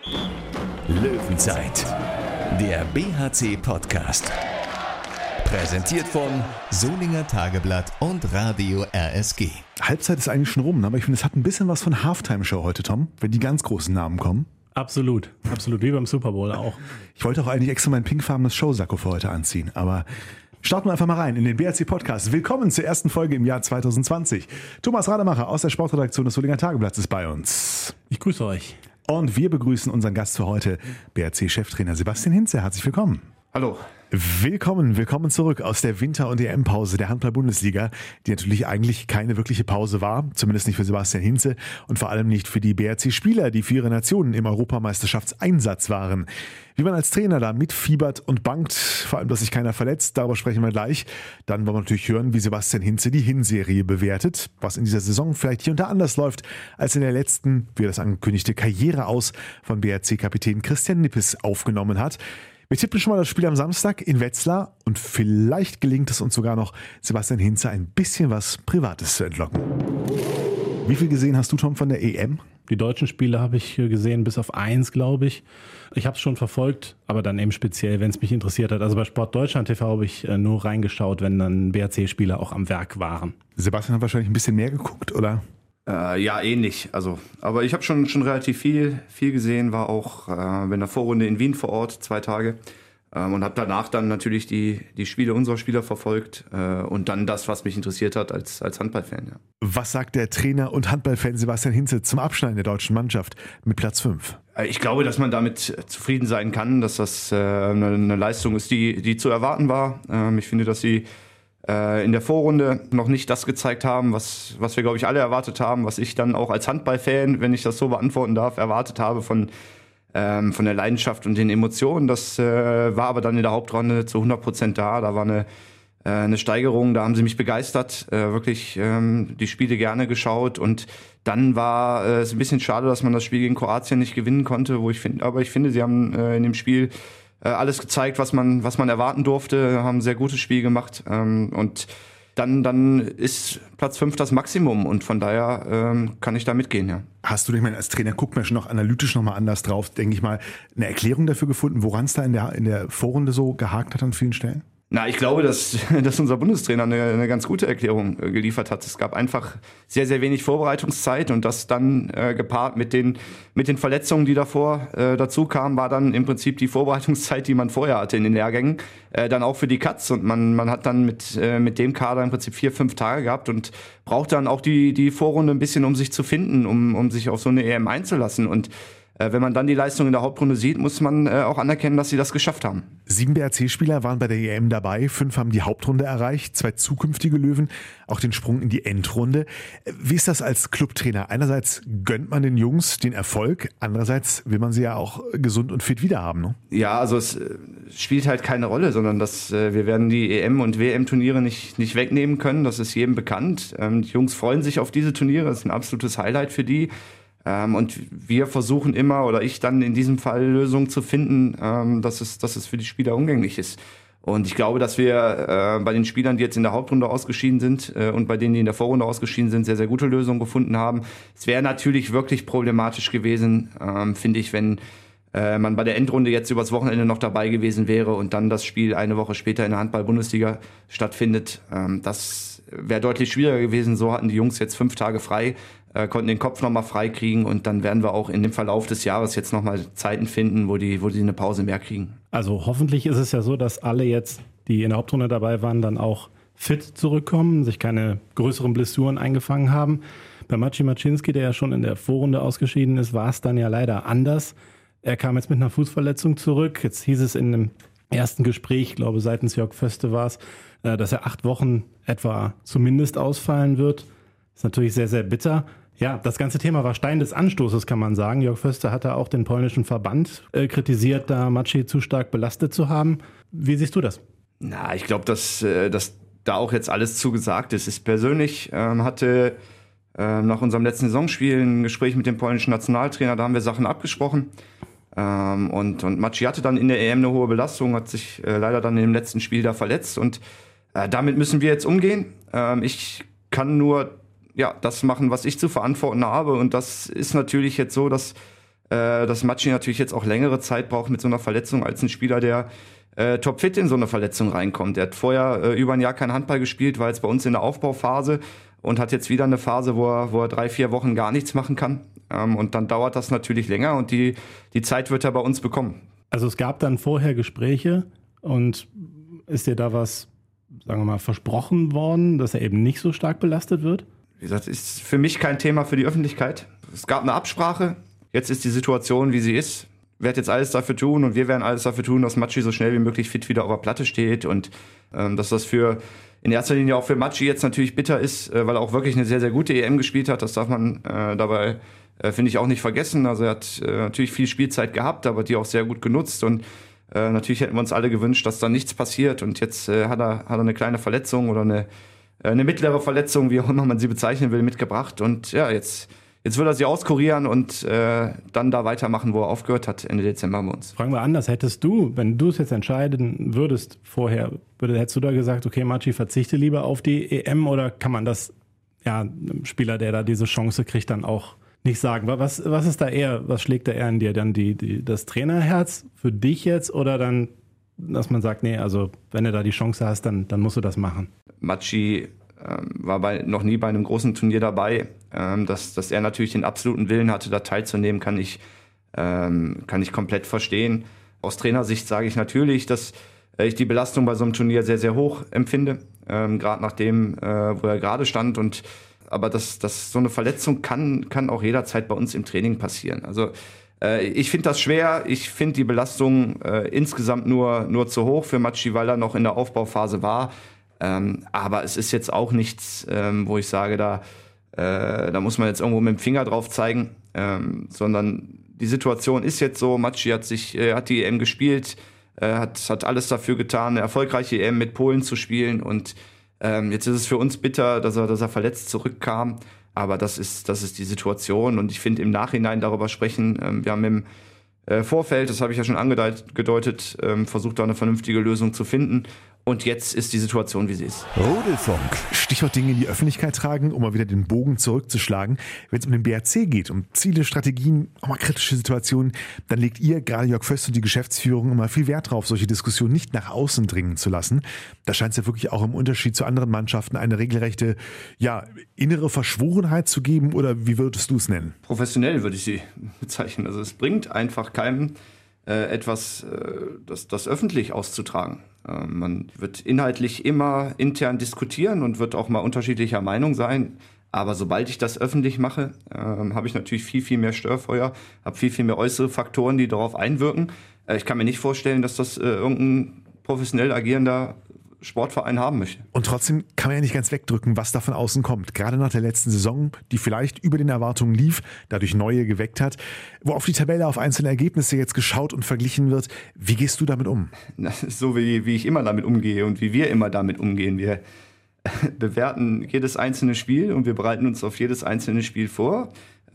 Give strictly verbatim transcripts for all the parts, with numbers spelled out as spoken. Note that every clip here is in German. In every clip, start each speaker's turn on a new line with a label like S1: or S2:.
S1: Löwenzeit, der B H C-Podcast. Präsentiert von Solinger Tageblatt und Radio R S G.
S2: Halbzeit ist eigentlich schon rum, aber ich finde, es hat ein bisschen was von Halftime-Show heute, Tom, wenn die ganz großen Namen kommen.
S3: Absolut, absolut, wie beim Super Bowl auch.
S2: Ich wollte auch eigentlich extra mein pinkfarbenes Showsacko für heute anziehen, aber starten wir einfach mal rein in den B H C-Podcast. Willkommen zur ersten Folge im Jahr zwanzig zwanzig. Thomas Rademacher aus der Sportredaktion des Solinger Tageblatts ist bei uns.
S3: Ich grüße euch.
S2: Und wir begrüßen unseren Gast für heute, B H C-Cheftrainer Sebastian Hinze. Herzlich willkommen.
S4: Hallo.
S2: Willkommen, willkommen zurück aus der Winter- und E M-Pause der Handball-Bundesliga, die natürlich eigentlich keine wirkliche Pause war, zumindest nicht für Sebastian Hinze und vor allem nicht für die B H C-Spieler, die für ihre Nationen im Europameisterschaftseinsatz waren. Wie man als Trainer da mitfiebert und bangt, vor allem, dass sich keiner verletzt, darüber sprechen wir gleich. Dann wollen wir natürlich hören, wie Sebastian Hinze die Hinserie bewertet, was in dieser Saison vielleicht hier und da anders läuft als in der letzten, wie er das angekündigte, Karriere aus von B H C-Kapitän Christian Nippes aufgenommen hat. Wir tippen schon mal das Spiel am Samstag in Wetzlar und vielleicht gelingt es uns sogar noch, Sebastian Hinze ein bisschen was Privates zu entlocken. Wie viel gesehen hast du, Tom, von der E M?
S3: Die deutschen Spiele habe ich gesehen, bis auf eins, glaube ich. Ich habe es schon verfolgt, aber dann eben speziell, wenn es mich interessiert hat. Also bei Sport Deutschland T V habe ich nur reingeschaut, wenn dann B H C-Spieler auch am Werk waren.
S2: Sebastian hat wahrscheinlich ein bisschen mehr geguckt, oder?
S4: Äh, ja, ähnlich. Also, aber ich habe schon, schon relativ viel, viel gesehen, war auch äh, in der Vorrunde in Wien vor Ort, zwei Tage. Ähm, und habe danach dann natürlich die, die Spiele unserer Spieler verfolgt äh, und dann das, was mich interessiert hat als, als Handballfan. Ja.
S2: Was sagt der Trainer und Handballfan Sebastian Hinze zum Abschneiden der deutschen Mannschaft mit Platz fünf?
S4: Ich glaube, dass man damit zufrieden sein kann, dass das äh, eine, eine Leistung ist, die, die zu erwarten war. Ähm, ich finde, dass sie äh, in der Vorrunde noch nicht das gezeigt haben, was, was wir, glaube ich, alle erwartet haben, was ich dann auch als Handballfan, wenn ich das so beantworten darf, erwartet habe von Ähm, von der Leidenschaft und den Emotionen. Das äh, war aber dann in der Hauptrunde zu hundert Prozent da. Da war eine, äh, eine Steigerung, da haben sie mich begeistert, äh, wirklich ähm, die Spiele gerne geschaut. Und dann war äh, es ein bisschen schade, dass man das Spiel gegen Kroatien nicht gewinnen konnte, wo ich finde, aber ich finde, sie haben äh, in dem Spiel äh, alles gezeigt, was man, was man erwarten durfte, haben ein sehr gutes Spiel gemacht. Ähm, und Dann, dann ist Platz fünf das Maximum und von daher ähm, kann ich da mitgehen, ja.
S2: Hast du, ich meine, als Trainer guckt man schon noch analytisch nochmal anders drauf, denke ich mal, eine Erklärung dafür gefunden, woran es da in der, in der Vorrunde so gehakt hat an vielen Stellen?
S4: Na, ich glaube, dass, dass unser Bundestrainer eine, eine ganz gute Erklärung äh, geliefert hat. Es gab einfach sehr, sehr wenig Vorbereitungszeit und das dann äh, gepaart mit den, mit den Verletzungen, die davor äh, dazu kamen, war dann im Prinzip die Vorbereitungszeit, die man vorher hatte in den Lehrgängen, äh, dann auch für die Katz. Und man, man hat dann mit, äh, mit dem Kader im Prinzip vier, fünf Tage gehabt und braucht dann auch die, die Vorrunde ein bisschen, um sich zu finden, um, um sich auf so eine E M einzulassen. Und wenn man dann die Leistung in der Hauptrunde sieht, muss man äh, auch anerkennen, dass sie das geschafft haben.
S2: Sieben B H C-Spieler waren bei der E M dabei, fünf haben die Hauptrunde erreicht, zwei zukünftige Löwen, auch den Sprung in die Endrunde. Wie ist das als Clubtrainer? Einerseits gönnt man den Jungs den Erfolg, andererseits will man sie ja auch gesund und fit wiederhaben, ne?
S4: Ja, also es äh, spielt halt keine Rolle, sondern dass äh, wir werden die E M- und W M-Turniere nicht, nicht wegnehmen können, das ist jedem bekannt. Ähm, die Jungs freuen sich auf diese Turniere, das ist ein absolutes Highlight für die. Ähm, und wir versuchen immer, oder ich dann in diesem Fall Lösungen zu finden, ähm, dass es, dass es für die Spieler umgänglich ist. Und ich glaube, dass wir äh, bei den Spielern, die jetzt in der Hauptrunde ausgeschieden sind äh, und bei denen, die in der Vorrunde ausgeschieden sind, sehr, sehr gute Lösungen gefunden haben. Es wäre natürlich wirklich problematisch gewesen, ähm, finde ich, wenn äh, man bei der Endrunde jetzt übers Wochenende noch dabei gewesen wäre und dann das Spiel eine Woche später in der Handball-Bundesliga stattfindet. Ähm, das wäre deutlich schwieriger gewesen. So hatten die Jungs jetzt fünf Tage frei, äh, konnten den Kopf nochmal frei kriegen und dann werden wir auch in dem Verlauf des Jahres jetzt nochmal Zeiten finden, wo die, wo die eine Pause mehr kriegen.
S3: Also hoffentlich ist es ja so, dass alle jetzt, die in der Hauptrunde dabei waren, dann auch fit zurückkommen, sich keine größeren Blessuren eingefangen haben. Bei Maciej Maczynski, der ja schon in der Vorrunde ausgeschieden ist, war es dann ja leider anders. Er kam jetzt mit einer Fußverletzung zurück. Jetzt hieß es in einem ersten Gespräch, ich glaube seitens Jörg Föste war es, dass er acht Wochen etwa zumindest ausfallen wird. Ist natürlich sehr, sehr bitter. Ja, das ganze Thema war Stein des Anstoßes, kann man sagen. Jörg Föste hatte auch den polnischen Verband äh, kritisiert, da Maciej zu stark belastet zu haben. Wie siehst du das?
S4: Na, ich glaube, dass, äh, dass da auch jetzt alles zugesagt ist. Ich persönlich ähm, hatte äh, nach unserem letzten Saisonspiel ein Gespräch mit dem polnischen Nationaltrainer, da haben wir Sachen abgesprochen. Ähm, und, und Maciej hatte dann in der E M eine hohe Belastung, hat sich äh, leider dann im letzten Spiel da verletzt. Und äh, damit müssen wir jetzt umgehen. Ähm, ich kann nur ja, das machen, was ich zu verantworten habe. Und das ist natürlich jetzt so, dass äh, dass Matschi natürlich jetzt auch längere Zeit braucht mit so einer Verletzung als ein Spieler, der äh, topfit in so eine Verletzung reinkommt. Der hat vorher äh, über ein Jahr kein Handball gespielt, war jetzt bei uns in der Aufbauphase und hat jetzt wieder eine Phase, wo er, wo er drei, vier Wochen gar nichts machen kann. Ähm, und dann dauert das natürlich länger und die, die Zeit wird er bei uns bekommen.
S3: Also es gab dann vorher Gespräche und ist dir da was, sagen wir mal, versprochen worden, dass er eben nicht so stark belastet wird?
S4: Wie gesagt, ist für mich kein Thema für die Öffentlichkeit. Es gab eine Absprache, jetzt ist die Situation, wie sie ist. Ich werde jetzt alles dafür tun und wir werden alles dafür tun, dass Matschi so schnell wie möglich fit wieder auf der Platte steht und ähm, dass das für in erster Linie auch für Matschi jetzt natürlich bitter ist, äh, weil er auch wirklich eine sehr, sehr gute E M gespielt hat. Das darf man äh, dabei, äh, finde ich, auch nicht vergessen. Also er hat äh, natürlich viel Spielzeit gehabt, aber die auch sehr gut genutzt und äh, natürlich hätten wir uns alle gewünscht, dass da nichts passiert und jetzt äh, hat er, hat er eine kleine Verletzung oder eine eine mittlere Verletzung, wie auch immer man sie bezeichnen will, mitgebracht. Und ja, jetzt, jetzt will er sie auskurieren und äh, dann da weitermachen, wo er aufgehört hat, Ende Dezember bei uns.
S3: Fragen wir anders, hättest du, wenn du es jetzt entscheiden würdest vorher, würde, hättest du da gesagt, okay, Matschi, verzichte lieber auf die E M oder kann man das, ja, einem Spieler, der da diese Chance kriegt, dann auch nicht sagen? Was, was ist da eher, was schlägt da eher in dir? Dann die, die, das Trainerherz für dich jetzt oder dann, dass man sagt, nee, also wenn du da die Chance hast, dann, dann musst du das machen?
S4: Matschi ähm, war bei, noch nie bei einem großen Turnier dabei. Ähm, dass, dass er natürlich den absoluten Willen hatte, da teilzunehmen, kann ich, ähm, kann ich komplett verstehen. Aus Trainersicht sage ich natürlich, dass äh, ich die Belastung bei so einem Turnier sehr, sehr hoch empfinde. Ähm, gerade nach dem, äh, wo er gerade stand. Und, aber das, das, so eine Verletzung kann, kann auch jederzeit bei uns im Training passieren. Also äh, ich finde das schwer. Ich finde die Belastung äh, insgesamt nur, nur zu hoch für Matschi, weil er noch in der Aufbauphase war. Ähm, aber es ist jetzt auch nichts, ähm, wo ich sage, da, äh, da muss man jetzt irgendwo mit dem Finger drauf zeigen, ähm, sondern die Situation ist jetzt so, Matschi hat sich, äh, hat die E M gespielt, äh, hat, hat alles dafür getan, eine erfolgreiche E M mit Polen zu spielen und ähm, jetzt ist es für uns bitter, dass er, dass er verletzt zurückkam, aber das ist, das ist die Situation und ich finde im Nachhinein darüber sprechen, ähm, wir haben im äh, Vorfeld, das habe ich ja schon angedeutet, ähm, versucht da eine vernünftige Lösung zu finden. Und jetzt ist die Situation, wie sie ist.
S2: Rudelfunk. Stichwort Dinge in die Öffentlichkeit tragen, um mal wieder den Bogen zurückzuschlagen. Wenn es um den B R C geht, um Ziele, Strategien, auch mal kritische Situationen, dann legt ihr, gerade Jörg Föst und die Geschäftsführung, immer viel Wert drauf, solche Diskussionen nicht nach außen dringen zu lassen. Da scheint es ja wirklich auch im Unterschied zu anderen Mannschaften eine regelrechte, ja, innere Verschworenheit zu geben. Oder wie würdest du es nennen?
S4: Professionell würde ich sie bezeichnen. Also es bringt einfach keinem äh, etwas, äh, das, das öffentlich auszutragen. Man wird inhaltlich immer intern diskutieren und wird auch mal unterschiedlicher Meinung sein. Aber sobald ich das öffentlich mache, äh, habe ich natürlich viel, viel mehr Störfeuer, habe viel, viel mehr äußere Faktoren, die darauf einwirken. Äh, ich kann mir nicht vorstellen, dass das äh, irgendein professionell agierender Sportverein haben möchte.
S2: Und trotzdem kann man ja nicht ganz wegdrücken, was da von außen kommt. Gerade nach der letzten Saison, die vielleicht über den Erwartungen lief, dadurch neue geweckt hat, wo auf die Tabelle, auf einzelne Ergebnisse jetzt geschaut und verglichen wird. Wie gehst du damit um?
S4: Das ist so, wie, wie ich immer damit umgehe und wie wir immer damit umgehen. Wir bewerten jedes einzelne Spiel und wir bereiten uns auf jedes einzelne Spiel vor.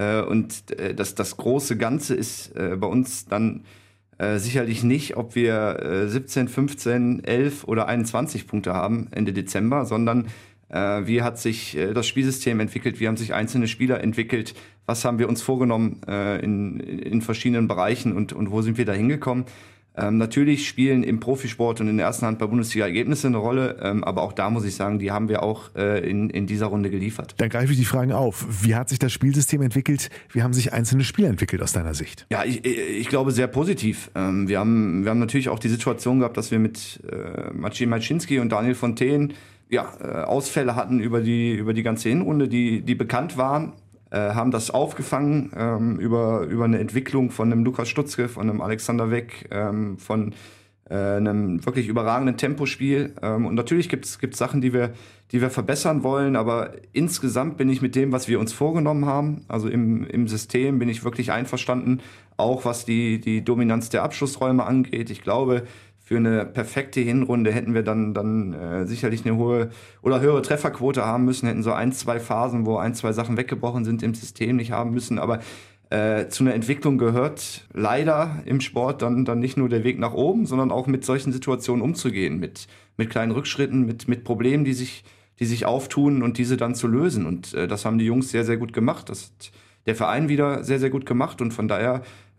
S4: Und das, das große Ganze ist bei uns dann Äh, sicherlich nicht, ob wir äh, siebzehn, fünfzehn, elf oder einundzwanzig Punkte haben Ende Dezember, sondern äh, wie hat sich äh, das Spielsystem entwickelt, wie haben sich einzelne Spieler entwickelt, was haben wir uns vorgenommen äh, in, in verschiedenen Bereichen und, und wo sind wir da hingekommen. Ähm, natürlich spielen im Profisport und in der ersten Handball-Bundesliga Ergebnisse eine Rolle, ähm, aber auch da muss ich sagen, die haben wir auch äh, in, in dieser Runde geliefert.
S2: Dann greife ich die Fragen auf. Wie hat sich das Spielsystem entwickelt? Wie haben sich einzelne Spieler entwickelt aus deiner Sicht?
S4: Ja, ich, ich glaube sehr positiv. Ähm, wir haben, wir haben natürlich auch die Situation gehabt, dass wir mit äh, Maciej Malczynski und Daniel Fontaine ja, äh, Ausfälle hatten über die, über die ganze Hinrunde, die, die bekannt waren. Haben das aufgefangen ähm, über, über eine Entwicklung von einem Lukas Stutzke, von einem Alexander Weck, ähm, von äh, einem wirklich überragenden Tempospiel. Ähm, und natürlich gibt es Sachen, die wir, die wir verbessern wollen, aber insgesamt bin ich mit dem, was wir uns vorgenommen haben, also im, im System bin ich wirklich einverstanden, auch was die, die Dominanz der Abschlussräume angeht. Ich glaube, für eine perfekte Hinrunde hätten wir dann, dann äh, sicherlich eine hohe oder höhere Trefferquote haben müssen, hätten so ein, zwei Phasen, wo ein, zwei Sachen weggebrochen sind, im System nicht haben müssen. Aber äh, zu einer Entwicklung gehört leider im Sport dann, dann nicht nur der Weg nach oben, sondern auch mit solchen Situationen umzugehen, mit, mit kleinen Rückschritten, mit, mit Problemen, die sich, die sich auftun und diese dann zu lösen. Und äh, das haben die Jungs sehr, sehr gut gemacht. Das hat der Verein wieder sehr, sehr gut gemacht und von daher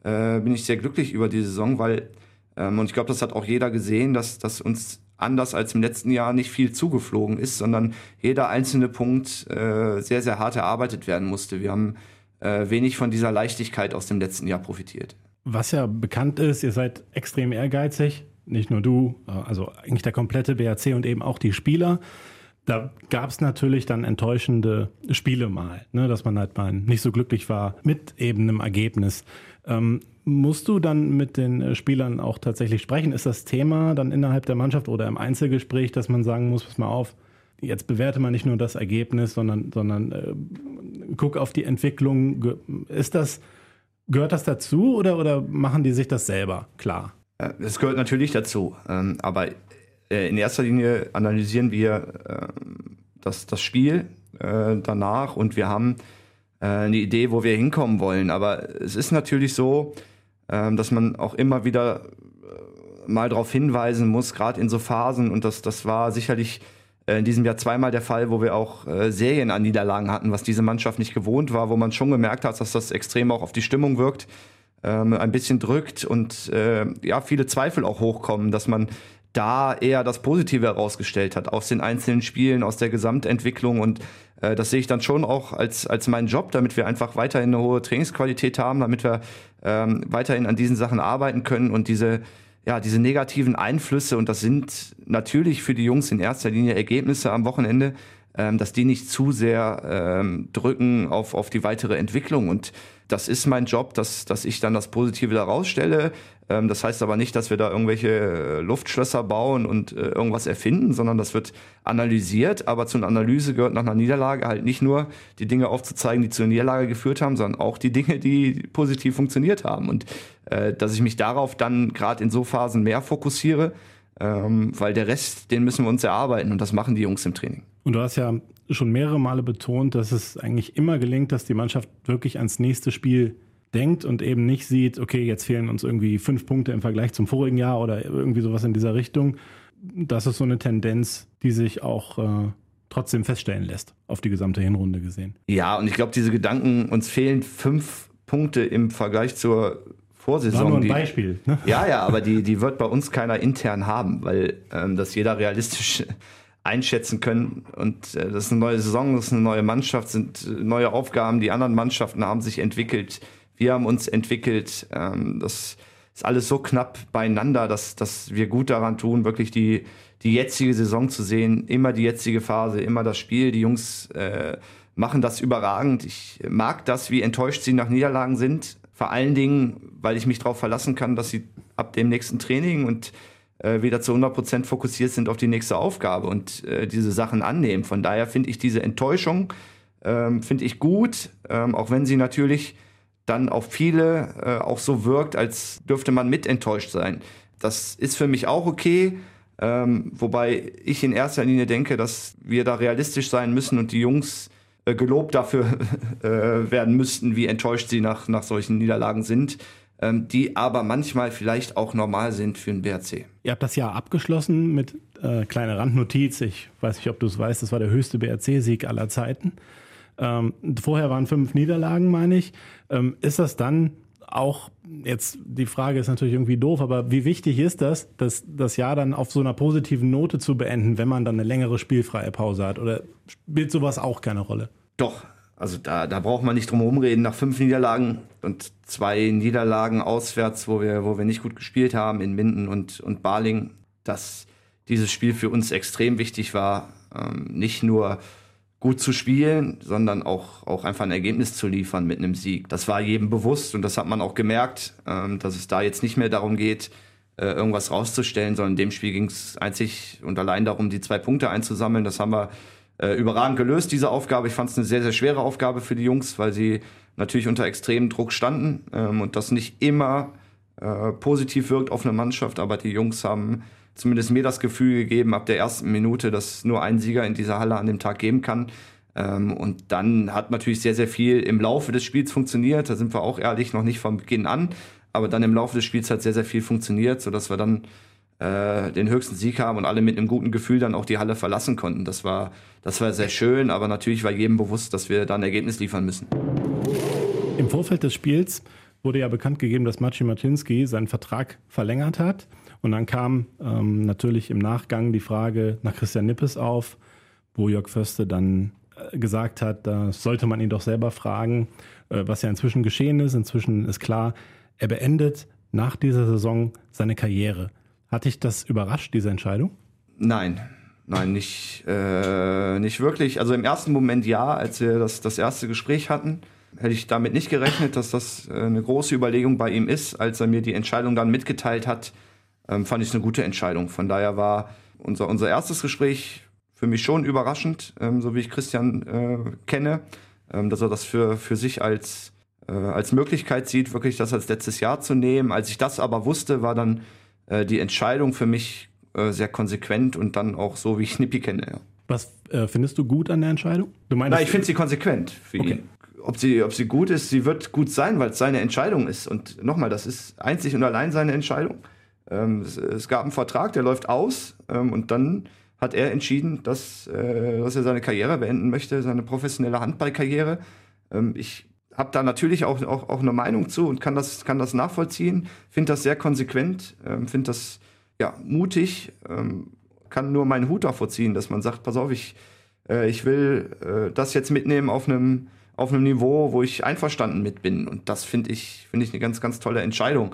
S4: äh, bin ich sehr glücklich über die Saison, weil, ähm, und ich glaube, das hat auch jeder gesehen, dass, dass uns anders als im letzten Jahr nicht viel zugeflogen ist, sondern jeder einzelne Punkt äh, sehr, sehr hart erarbeitet werden musste. Wir haben äh, wenig von dieser Leichtigkeit aus dem letzten Jahr profitiert.
S3: Was ja bekannt ist, ihr seid extrem ehrgeizig, nicht nur du, also eigentlich der komplette B H C und eben auch die Spieler. Da gab es natürlich dann enttäuschende Spiele mal, ne, dass man halt mal nicht so glücklich war mit eben einem Ergebnis. Ähm, musst du dann mit den Spielern auch tatsächlich sprechen? Ist das Thema dann innerhalb der Mannschaft oder im Einzelgespräch, dass man sagen muss, pass mal auf, jetzt bewerte man nicht nur das Ergebnis, sondern, sondern äh, guck auf die Entwicklung. Ist das, gehört das dazu oder, oder machen die sich das selber klar?
S4: Es gehört natürlich dazu, ähm, aber in erster Linie analysieren wir äh, das, das Spiel äh, danach und wir haben äh, eine Idee, wo wir hinkommen wollen. Aber es ist natürlich so, äh, dass man auch immer wieder äh, mal darauf hinweisen muss, gerade in so Phasen. Und das, das war sicherlich äh, in diesem Jahr zweimal der Fall, wo wir auch äh, Serien an Niederlagen hatten, was diese Mannschaft nicht gewohnt war, wo man schon gemerkt hat, dass das extrem auch auf die Stimmung wirkt, äh, ein bisschen drückt und äh, ja viele Zweifel auch hochkommen, dass man da eher das Positive herausgestellt hat aus den einzelnen Spielen, aus der Gesamtentwicklung und äh, das sehe ich dann schon auch als als meinen Job, damit wir einfach weiterhin eine hohe Trainingsqualität haben, damit wir ähm, weiterhin an diesen Sachen arbeiten können und diese ja diese negativen Einflüsse, und das sind natürlich für die Jungs in erster Linie Ergebnisse am Wochenende, ähm, dass die nicht zu sehr ähm, drücken auf auf die weitere Entwicklung, und das ist mein Job, dass dass ich dann das Positive da rausstelle. Das heißt aber nicht, dass wir da irgendwelche Luftschlösser bauen und äh, irgendwas erfinden, sondern das wird analysiert. Aber zu einer Analyse gehört nach einer Niederlage halt nicht nur die Dinge aufzuzeigen, die zur Niederlage geführt haben, sondern auch die Dinge, die positiv funktioniert haben. Und äh, dass ich mich darauf dann gerade in so Phasen mehr fokussiere, ähm, weil der Rest, den müssen wir uns erarbeiten, und das machen die Jungs im Training.
S3: Und du hast ja schon mehrere Male betont, dass es eigentlich immer gelingt, dass die Mannschaft wirklich ans nächste Spiel denkt und eben nicht sieht, okay, jetzt fehlen uns irgendwie fünf Punkte im Vergleich zum vorigen Jahr oder irgendwie sowas in dieser Richtung. Das ist so eine Tendenz, die sich auch äh, trotzdem feststellen lässt, auf die gesamte Hinrunde gesehen.
S4: Ja, und ich glaube, diese Gedanken, uns fehlen fünf Punkte im Vergleich zur Vorsaison.
S3: War nur ein
S4: die,
S3: Beispiel. Ne?
S4: Ja, ja, aber die, die wird bei uns keiner intern haben, weil ähm, das jeder realistisch einschätzen können. Und äh, das ist eine neue Saison, das ist eine neue Mannschaft, sind äh, neue Aufgaben. Die anderen Mannschaften haben sich entwickelt. Wir haben uns entwickelt. Ähm, das ist alles so knapp beieinander, dass, dass wir gut daran tun, wirklich die, die jetzige Saison zu sehen. Immer die jetzige Phase, immer das Spiel. Die Jungs äh, machen das überragend. Ich mag das, wie enttäuscht sie nach Niederlagen sind. Vor allen Dingen, weil ich mich darauf verlassen kann, dass sie ab dem nächsten Training und äh, wieder zu hundert Prozent fokussiert sind auf die nächste Aufgabe und äh, diese Sachen annehmen. Von daher finde ich diese Enttäuschung ähm, finde ich gut, ähm, auch wenn sie natürlich dann auf viele äh, auch so wirkt, als dürfte man mit enttäuscht sein. Das ist für mich auch okay, ähm, wobei ich in erster Linie denke, dass wir da realistisch sein müssen und die Jungs äh, gelobt dafür äh, werden müssten, wie enttäuscht sie nach, nach solchen Niederlagen sind, ähm, die aber manchmal vielleicht auch normal sind für den B H C.
S3: Ihr habt das Jahr abgeschlossen mit äh, kleiner Randnotiz. Ich weiß nicht, ob du es weißt, das war der höchste B H C-Sieg aller Zeiten. Ähm, vorher waren fünf Niederlagen, meine ich. Ähm, ist das dann auch, jetzt die Frage ist natürlich irgendwie doof, aber wie wichtig ist das, dass das Jahr dann auf so einer positiven Note zu beenden, wenn man dann eine längere spielfreie Pause hat? Oder spielt sowas auch keine Rolle?
S4: Doch, also da, da braucht man nicht drum herum reden. Nach fünf Niederlagen und zwei Niederlagen auswärts, wo wir, wo wir nicht gut gespielt haben, in Minden und, und Balingen, dass dieses Spiel für uns extrem wichtig war. Ähm, nicht nur gut zu spielen, sondern auch, auch einfach ein Ergebnis zu liefern mit einem Sieg. Das war jedem bewusst und das hat man auch gemerkt, ähm, dass es da jetzt nicht mehr darum geht, äh, irgendwas rauszustellen, sondern in dem Spiel ging es einzig und allein darum, die zwei Punkte einzusammeln. Das haben wir äh, überragend gelöst, diese Aufgabe. Ich fand es eine sehr, sehr schwere Aufgabe für die Jungs, weil sie natürlich unter extremem Druck standen ähm, und das nicht immer äh, positiv wirkt auf eine Mannschaft, aber die Jungs haben zumindest mir das Gefühl gegeben, ab der ersten Minute, dass nur ein Sieger in dieser Halle an dem Tag geben kann. Ähm, und dann hat natürlich sehr, sehr viel im Laufe des Spiels funktioniert. Da sind wir auch ehrlich noch nicht von Beginn an. Aber dann im Laufe des Spiels hat sehr, sehr viel funktioniert, sodass wir dann äh, den höchsten Sieg haben und alle mit einem guten Gefühl dann auch die Halle verlassen konnten. Das war, das war sehr schön, aber natürlich war jedem bewusst, dass wir da ein Ergebnis liefern müssen.
S3: Im Vorfeld des Spiels wurde ja bekannt gegeben, dass Maciej Maciejński seinen Vertrag verlängert hat. Und dann kam ähm, natürlich im Nachgang die Frage nach Christian Nippes auf, wo Jörg Förste dann äh, gesagt hat, da sollte man ihn doch selber fragen, äh, was ja inzwischen geschehen ist. Inzwischen ist klar, er beendet nach dieser Saison seine Karriere. Hat dich das überrascht, diese Entscheidung?
S4: Nein, nein, nicht, äh, nicht wirklich. Also im ersten Moment ja, als wir das, das erste Gespräch hatten, hätte ich damit nicht gerechnet, dass das eine große Überlegung bei ihm ist. Als er mir die Entscheidung dann mitgeteilt hat, ähm, fand ich es eine gute Entscheidung. Von daher war unser, unser erstes Gespräch für mich schon überraschend, ähm, so wie ich Christian äh, kenne, ähm, dass er das für, für sich als, äh, als Möglichkeit sieht, wirklich das als letztes Jahr zu nehmen. Als ich das aber wusste, war dann äh, die Entscheidung für mich äh, sehr konsequent und dann auch so, wie ich Nippi kenne. Ja.
S3: Was äh, findest du gut an der Entscheidung? Du meinst,
S4: Na, ich finde sie konsequent für
S3: okay.
S4: ihn. Ob sie, ob sie gut ist, sie wird gut sein, weil es seine Entscheidung ist. Und nochmal, das ist einzig und allein seine Entscheidung. Ähm, es, es gab einen Vertrag, der läuft aus ähm, und dann hat er entschieden, dass, äh, dass er seine Karriere beenden möchte, seine professionelle Handballkarriere. Ähm, ich habe da natürlich auch, auch, auch eine Meinung zu und kann das, kann das nachvollziehen, finde das sehr konsequent, ähm, finde das ja, mutig, ähm, kann nur meinen Hut davor ziehen, dass man sagt, pass auf, ich, äh, ich will äh, das jetzt mitnehmen auf einem auf einem Niveau, wo ich einverstanden mit bin. Und das finde ich, finde ich eine ganz, ganz tolle Entscheidung.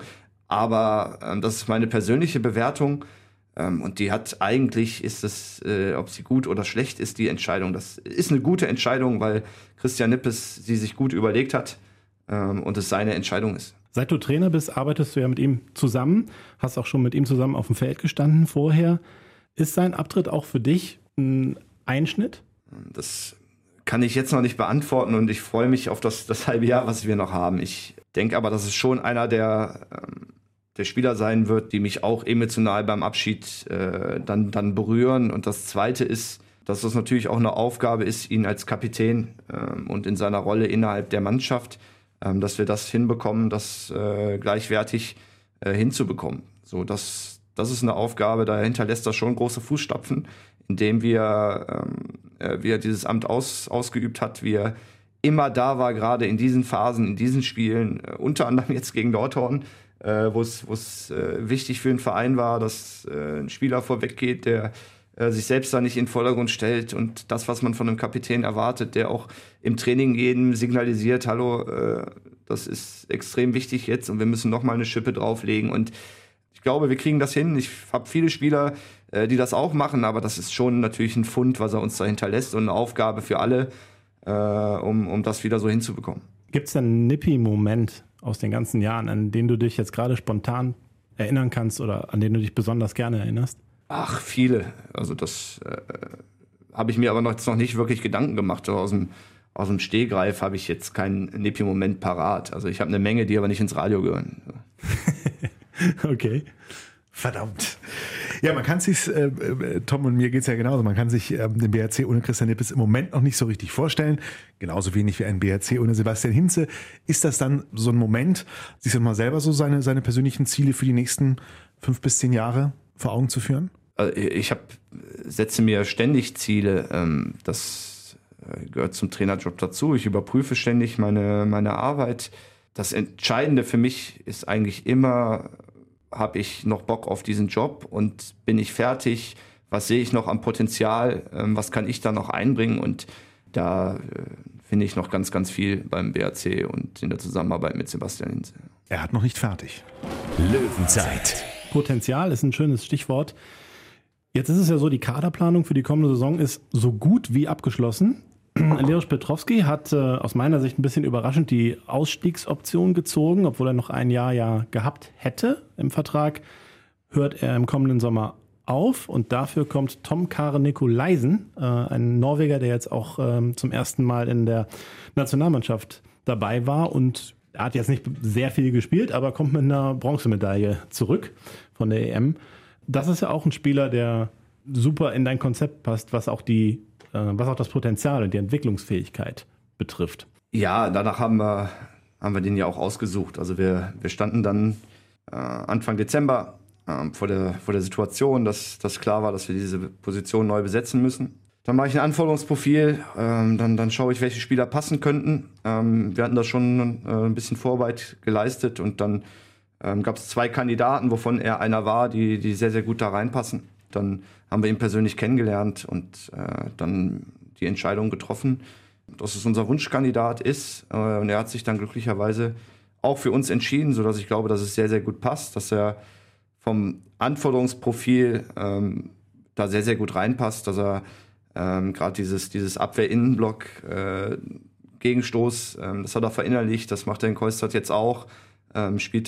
S4: Aber ähm, das ist meine persönliche Bewertung. Ähm, und die hat eigentlich, ist es, äh, ob sie gut oder schlecht ist, die Entscheidung. Das ist eine gute Entscheidung, weil Christian Nippes sie sich gut überlegt hat ähm, und es seine Entscheidung ist.
S3: Seit du Trainer bist, arbeitest du ja mit ihm zusammen, hast auch schon mit ihm zusammen auf dem Feld gestanden vorher. Ist sein Abtritt auch für dich ein Einschnitt?
S4: Das kann ich jetzt noch nicht beantworten und ich freue mich auf das, das halbe Jahr, was wir noch haben. Ich denke aber, dass es schon einer der, ähm, der Spieler sein wird, die mich auch emotional beim Abschied äh, dann, dann berühren. Und das Zweite ist, dass es natürlich auch eine Aufgabe ist, ihn als Kapitän ähm, und in seiner Rolle innerhalb der Mannschaft, ähm, dass wir das hinbekommen, das äh, gleichwertig äh, hinzubekommen. So, das, das ist eine Aufgabe, da hinterlässt er schon große Fußstapfen, indem wir, ähm, äh, wie er dieses Amt aus, ausgeübt hat, wie er immer da war, gerade in diesen Phasen, in diesen Spielen, äh, unter anderem jetzt gegen Nordhorn, äh, wo es äh, wichtig für den Verein war, dass äh, ein Spieler vorweggeht, der äh, sich selbst da nicht in den Vordergrund stellt und das, was man von einem Kapitän erwartet, der auch im Training jedem signalisiert, hallo, äh, das ist extrem wichtig jetzt und wir müssen noch mal eine Schippe drauflegen und ich glaube, wir kriegen das hin. Ich habe viele Spieler, äh, die das auch machen, aber das ist schon natürlich ein Fund, was er uns da hinterlässt und eine Aufgabe für alle, äh, um, um das wieder so hinzubekommen.
S3: Gibt es einen Nippi-Moment aus den ganzen Jahren, an den du dich jetzt gerade spontan erinnern kannst oder an den du dich besonders gerne erinnerst?
S4: Ach, viele. Also das äh, habe ich mir aber noch, jetzt noch nicht wirklich Gedanken gemacht. Aus dem, aus dem Stehgreif habe ich jetzt keinen Nippi-Moment parat. Also ich habe eine Menge, die aber nicht ins Radio gehören.
S3: Okay.
S2: Verdammt. Ja, man kann sich, äh, Tom und mir geht's ja genauso, man kann sich äh, den B R C ohne Christian Nippes im Moment noch nicht so richtig vorstellen. Genauso wenig wie ein B R C ohne Sebastian Hinze. Ist das dann so ein Moment, sich dann mal selber so seine, seine persönlichen Ziele für die nächsten fünf bis zehn Jahre vor Augen zu führen?
S4: Also ich hab, setze mir ständig Ziele. Ähm, das gehört zum Trainerjob dazu. Ich überprüfe ständig meine, meine Arbeit. Das Entscheidende für mich ist eigentlich immer, habe ich noch Bock auf diesen Job und bin ich fertig? Was sehe ich noch am Potenzial? Was kann ich da noch einbringen? Und da äh, finde ich noch ganz, ganz viel beim B R C und in der Zusammenarbeit mit Sebastian Hinze.
S2: Er hat noch nicht fertig.
S1: Löwenzeit.
S3: Potenzial ist ein schönes Stichwort. Jetzt ist es ja so, die Kaderplanung für die kommende Saison ist so gut wie abgeschlossen. Leos Petrowski hat äh, aus meiner Sicht ein bisschen überraschend die Ausstiegsoption gezogen, obwohl er noch ein Jahr ja gehabt hätte im Vertrag. Hört er im kommenden Sommer auf und dafür kommt Tom Kare Nikolaisen, äh, ein Norweger, der jetzt auch ähm, zum ersten Mal in der Nationalmannschaft dabei war und er hat jetzt nicht sehr viel gespielt, aber kommt mit einer Bronzemedaille zurück von der E M. Das ist ja auch ein Spieler, der super in dein Konzept passt, was auch die was auch das Potenzial und die Entwicklungsfähigkeit betrifft.
S4: Ja, danach haben wir, haben wir den ja auch ausgesucht. Also wir, wir standen dann äh, Anfang Dezember äh, vor, der, vor der Situation, dass, dass klar war, dass wir diese Position neu besetzen müssen. Dann mache ich ein Anforderungsprofil, ähm, dann, dann schaue ich, welche Spieler passen könnten. Ähm, wir hatten da schon äh, ein bisschen Vorarbeit geleistet und dann ähm, gab es zwei Kandidaten, wovon er einer war, die, die sehr, sehr gut da reinpassen. Dann haben wir ihn persönlich kennengelernt und äh, dann die Entscheidung getroffen, dass es unser Wunschkandidat ist. Äh, und er hat sich dann glücklicherweise auch für uns entschieden, sodass ich glaube, dass es sehr, sehr gut passt, dass er vom Anforderungsprofil ähm, da sehr, sehr gut reinpasst, dass er ähm, gerade dieses, dieses Abwehr-Innenblock äh, Gegenstoß, ähm, das hat er verinnerlicht, das macht er in Keustadt jetzt auch, ähm, spielt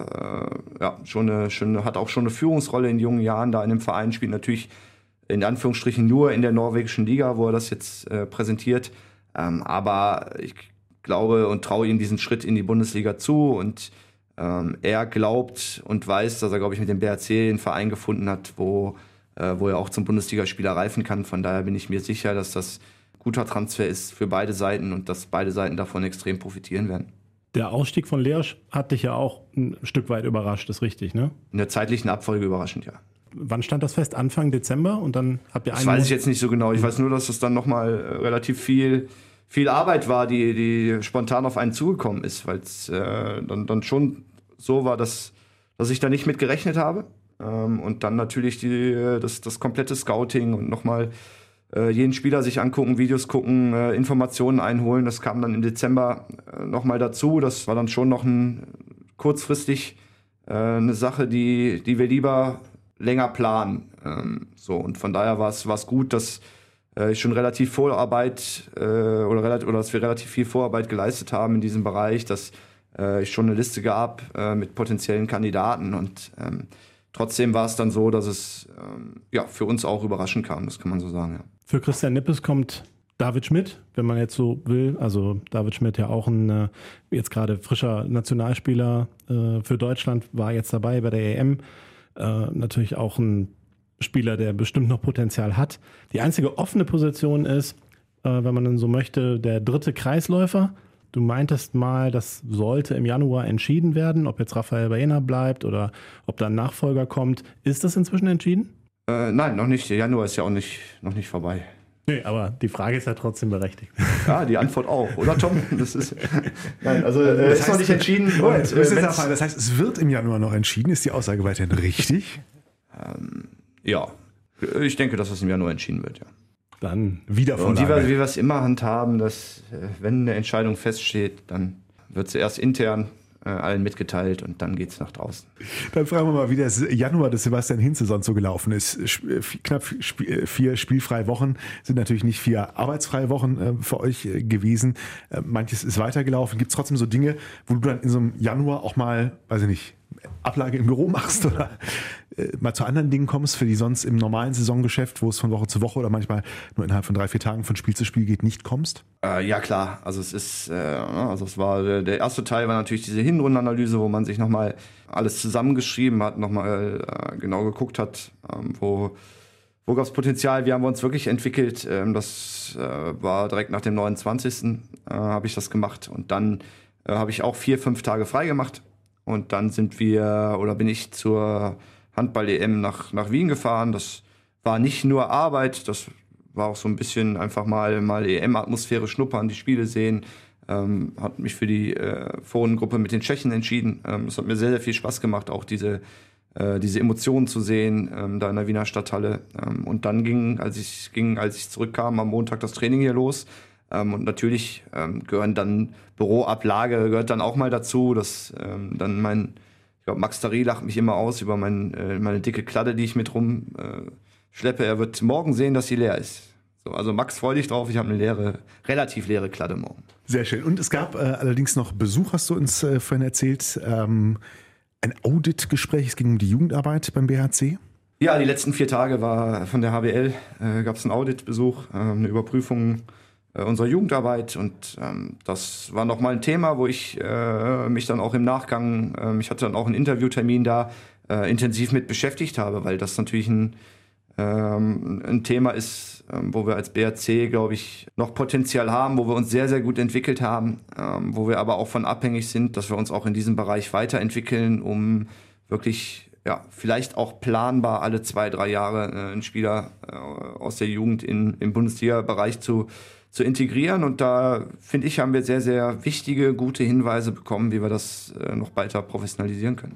S4: da äh, ja, schon eine, schon, hat auch schon eine Führungsrolle in jungen Jahren da in dem Verein, spielt natürlich in Anführungsstrichen nur in der norwegischen Liga, wo er das jetzt äh, präsentiert, ähm, aber ich glaube und traue ihm diesen Schritt in die Bundesliga zu und ähm, er glaubt und weiß, dass er, glaube ich, mit dem B R C einen Verein gefunden hat, wo wo er auch zum Bundesligaspieler reifen kann. Von daher bin ich mir sicher, dass das ein guter Transfer ist für beide Seiten und dass beide Seiten davon extrem profitieren werden.
S3: Der Ausstieg von Leosch hat dich ja auch ein Stück weit überrascht, ist richtig, ne?
S4: In der zeitlichen Abfolge überraschend, ja.
S3: Wann stand das fest? Anfang Dezember? Und dann habt ihr
S4: Das weiß ich jetzt nicht so genau. Ich weiß nur, dass es dann nochmal relativ viel, viel Arbeit war, die, die spontan auf einen zugekommen ist, weil es äh, dann, dann schon so war, dass, dass ich da nicht mit gerechnet habe. Ähm, und dann natürlich die, das, das komplette Scouting und nochmal äh, jeden Spieler sich angucken, Videos gucken, äh, Informationen einholen. Das kam dann im Dezember äh, nochmal dazu. Das war dann schon noch ein, kurzfristig äh, eine Sache, die, die wir lieber länger planen. Ähm, so. Und von daher war es gut, dass äh, ich schon relativ Vorarbeit äh, oder, relativ, oder dass wir relativ viel Vorarbeit geleistet haben in diesem Bereich, dass äh, ich schon eine Liste gab äh, mit potenziellen Kandidaten und ähm, trotzdem war es dann so, dass es ähm, ja, für uns auch überraschend kam, das kann man so sagen. Ja.
S3: Für Christian Nippes kommt David Schmidt, wenn man jetzt so will. Also David Schmidt ja auch ein äh, jetzt gerade frischer Nationalspieler äh, für Deutschland, war jetzt dabei bei der E M. Äh, natürlich auch ein Spieler, der bestimmt noch Potenzial hat. Die einzige offene Position ist, äh, wenn man dann so möchte, der dritte Kreisläufer. Du meintest mal, das sollte im Januar entschieden werden, ob jetzt Raphael Baena bleibt oder ob da ein Nachfolger kommt. Ist das inzwischen entschieden?
S4: Äh, nein, noch nicht. Der Januar ist ja auch nicht, noch nicht vorbei.
S3: Nee, aber die Frage ist ja trotzdem berechtigt.
S4: Ja, die Antwort auch, oder Tom? Das ist, nein, also äh, das ist heißt, noch nicht entschieden.
S2: Und, äh, das heißt, es wird im Januar noch entschieden. Ist die Aussage weiterhin richtig?
S4: Ähm, ja, ich denke, dass es im Januar entschieden wird, ja.
S3: Dann
S2: wieder von
S4: Und wie wir, wie wir es immer handhaben, dass wenn eine Entscheidung feststeht, dann wird sie erst intern äh, allen mitgeteilt und dann geht es nach draußen.
S2: Dann fragen wir mal, wie der Januar des Sebastian Hinze sonst so gelaufen ist. Knapp vier spielfreie Wochen sind natürlich nicht vier arbeitsfreie Wochen äh, für euch äh, gewesen. Äh, manches ist weitergelaufen. Gibt es trotzdem so Dinge, wo du dann in so einem Januar auch mal, weiß ich nicht, Ablage im Büro machst oder äh, mal zu anderen Dingen kommst, für die sonst im normalen Saisongeschäft, wo es von Woche zu Woche oder manchmal nur innerhalb von drei, vier Tagen von Spiel zu Spiel geht, nicht kommst?
S4: Äh, ja klar, also es ist, äh, also es war der, der erste Teil war natürlich diese Hinrundenanalyse, wo man sich nochmal alles zusammengeschrieben hat, nochmal äh, genau geguckt hat, ähm, wo wo gab es Potenzial, wie haben wir uns wirklich entwickelt. Ähm, das äh, war direkt nach dem neunundzwanzigsten Äh, habe ich das gemacht und dann äh, habe ich auch vier, fünf Tage frei gemacht. Und dann sind wir, oder bin ich zur Handball-E M nach, nach Wien gefahren. Das war nicht nur Arbeit, das war auch so ein bisschen einfach mal, mal E M-Atmosphäre schnuppern, die Spiele sehen. Ähm, hat mich für die äh, Vorrundengruppe mit den Tschechen entschieden. Ähm, es hat mir sehr, sehr viel Spaß gemacht, auch diese, äh, diese Emotionen zu sehen, ähm, da in der Wiener Stadthalle. Ähm, und dann ging, als ich, ging, als ich zurückkam, am Montag das Training hier los. Ähm, und natürlich ähm, gehören dann Büroablage, gehört dann auch mal dazu, dass ähm, dann mein, ich glaube, Max Tari lacht mich immer aus über mein, äh, meine dicke Kladde, die ich mit rum äh, schleppe. Er wird morgen sehen, dass sie leer ist. So, also Max, freu dich drauf, ich habe eine leere, relativ leere Kladde morgen.
S2: Sehr schön. Und es gab äh, allerdings noch Besuch, hast du uns äh, vorhin erzählt, ähm, ein Auditgespräch, es ging um die Jugendarbeit beim B H C.
S4: Ja, die letzten vier Tage war von der H B L, äh, gab es einen Auditbesuch, äh, eine Überprüfung unserer Jugendarbeit und ähm, das war nochmal ein Thema, wo ich äh, mich dann auch im Nachgang, äh, ich hatte dann auch einen Interviewtermin da, äh, intensiv mit beschäftigt habe, weil das natürlich ein, ähm, ein Thema ist, ähm, wo wir als B R C, glaube ich, noch Potenzial haben, wo wir uns sehr, sehr gut entwickelt haben, ähm, wo wir aber auch von abhängig sind, dass wir uns auch in diesem Bereich weiterentwickeln, um wirklich ja, vielleicht auch planbar alle zwei, drei Jahre äh, einen Spieler äh, aus der Jugend in, im Bundesliga-Bereich zu, zu integrieren. Und da, finde ich, haben wir sehr, sehr wichtige, gute Hinweise bekommen, wie wir das äh, noch weiter professionalisieren können.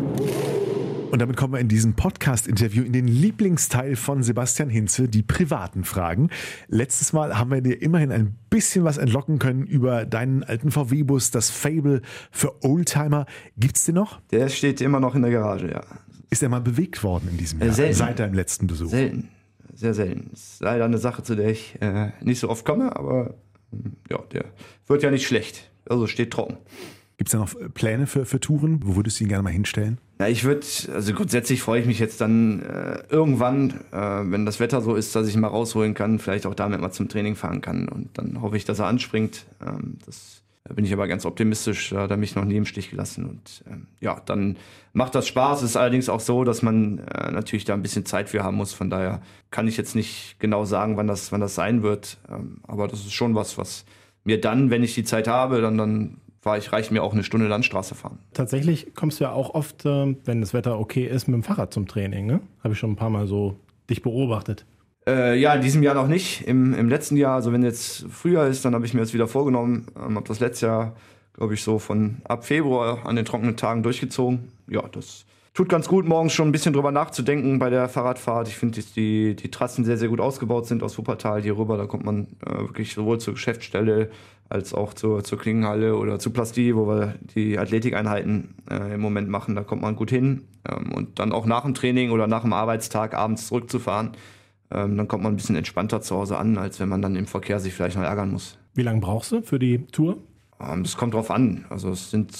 S2: Und damit kommen wir in diesem Podcast-Interview in den Lieblingsteil von Sebastian Hinze, die privaten Fragen. Letztes Mal haben wir dir immerhin ein bisschen was entlocken können über deinen alten V W-Bus, das Fable für Oldtimer. Gibt's den noch?
S4: Der steht immer noch in der Garage, ja.
S2: Ist er mal bewegt worden in diesem
S4: Äh,
S2: Jahr,
S4: selten.
S2: seit deinem letzten Besuch?
S4: Selten, sehr selten. Ist leider eine Sache, zu der ich äh, nicht so oft komme, aber äh, ja, der wird ja nicht schlecht. Also steht trocken.
S2: Gibt es da noch Pläne für, für Touren? Wo würdest du ihn gerne mal hinstellen?
S4: Ja, ich würde, also grundsätzlich freue ich mich jetzt dann äh, irgendwann, äh, wenn das Wetter so ist, dass ich ihn mal rausholen kann, vielleicht auch damit mal zum Training fahren kann. Und dann hoffe ich, dass er anspringt. Ähm, das da bin ich aber ganz optimistisch, da hat er mich noch nie im Stich gelassen. Und ähm, ja, dann macht das Spaß. Es ist allerdings auch so, dass man äh, natürlich da ein bisschen Zeit für haben muss. Von daher kann ich jetzt nicht genau sagen, wann das, wann das sein wird. Ähm, aber das ist schon was, was mir dann, wenn ich die Zeit habe, dann, dann war ich, reicht mir auch eine Stunde Landstraße fahren.
S3: Tatsächlich kommst du ja auch oft, äh, wenn das Wetter okay ist, mit dem Fahrrad zum Training, ne? Habe ich schon ein paar Mal so dich beobachtet.
S4: Äh, ja, in diesem Jahr noch nicht. Im, im letzten Jahr, also wenn jetzt Frühjahr ist, dann habe ich mir das wieder vorgenommen. Ähm, habe das letztes Jahr, glaube ich, so von ab Februar an den trockenen Tagen durchgezogen. Ja, das tut ganz gut, morgens schon ein bisschen drüber nachzudenken bei der Fahrradfahrt. Ich finde, dass die, die Trassen sehr, sehr gut ausgebaut sind aus Wuppertal hier rüber. Da kommt man äh, wirklich sowohl zur Geschäftsstelle als auch zur, zur Klingenhalle oder zu Plastie, wo wir die Athletikeinheiten äh, im Moment machen. Da kommt man gut hin. Ähm, und dann auch nach dem Training oder nach dem Arbeitstag abends zurückzufahren, ähm, dann kommt man ein bisschen entspannter zu Hause an, als wenn man dann im Verkehr sich vielleicht noch ärgern muss.
S3: Wie lange brauchst du für die Tour?
S4: Ähm, das kommt drauf an. Also es sind